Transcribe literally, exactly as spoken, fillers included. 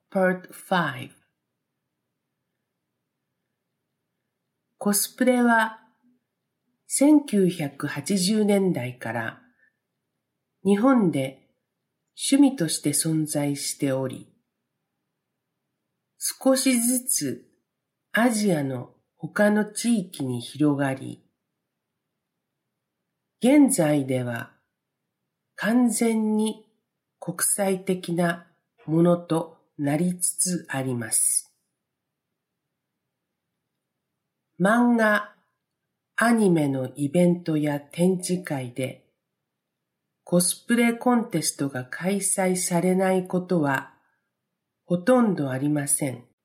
Part ファイブ コスプレはせんきゅうひゃくはちじゅうねんだいから日本で趣味として存在しており、少しずつアジアの他の地域に広がり、現在では完全に国際的なものとなりつつあります。漫画、アニメのイベントや展示会でコスプレコンテストが開催されないことはほとんどありません。